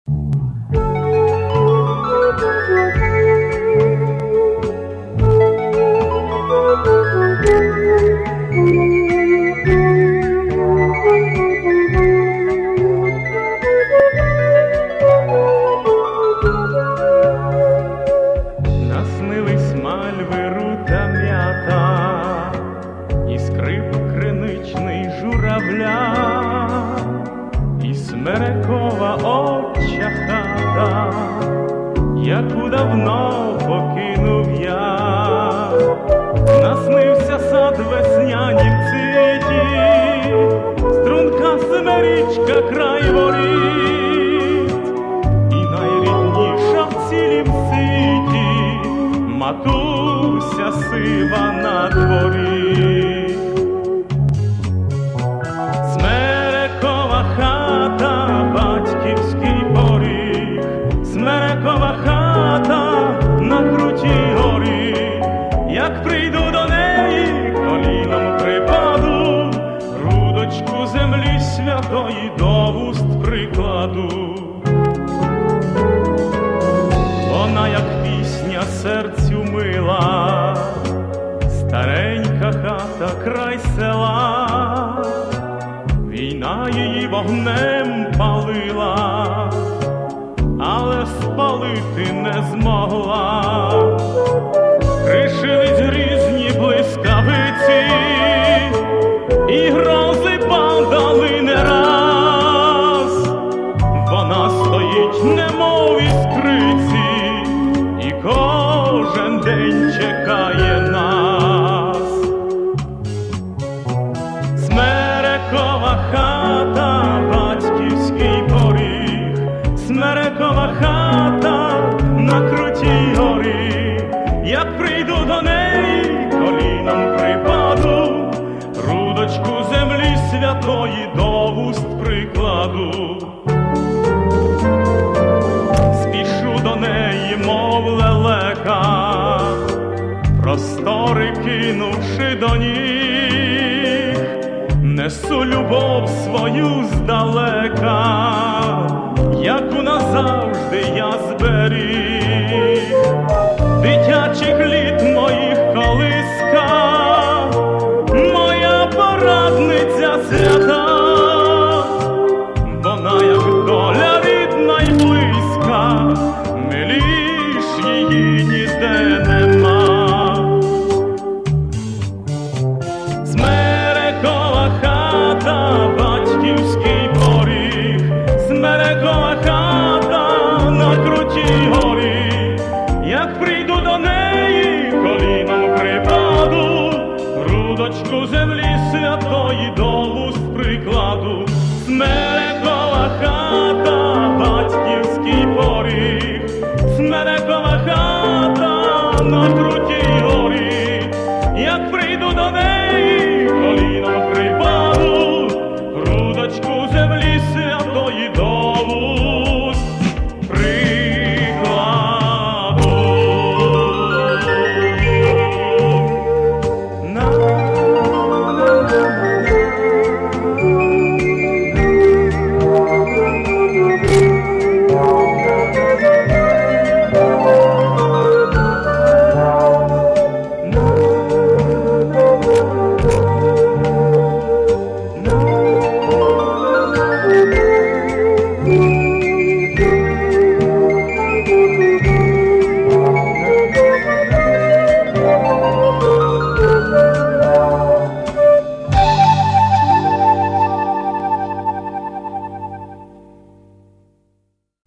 Наснились мальви, рута м'ята і скрип криничний журавля, і смерекова отча хата, яку давно покинув я. Наснився сад веснянім цвіті, струнка семерічка край воріт, і найрідніша в цілім світі матуся сива на дворі. Смерекова хата, батьківський поріг, смерекова хата на крутій горі. Як прийду до неї, коліном припаду, грудочку землі святої до вуст прикладу. Вона, як пісня, серцю мила, старенька хата край села, війна її вогнем палила, але спалити не змогла. Кришились грізні блискавиці, і грози падали не раз. Вона стоїть, немов іскриці, і кожен день чекає нас. Смерекова хата, батьківський поріг, смерекова хата на крутій горі. Як прийду до неї, коліном припаду, грудочку землі святої до вуст прикладу. Спішу до неї, мов лелека, простори кинувши до ніг, несу любов свою здалека, яку назавжди я зберігаю.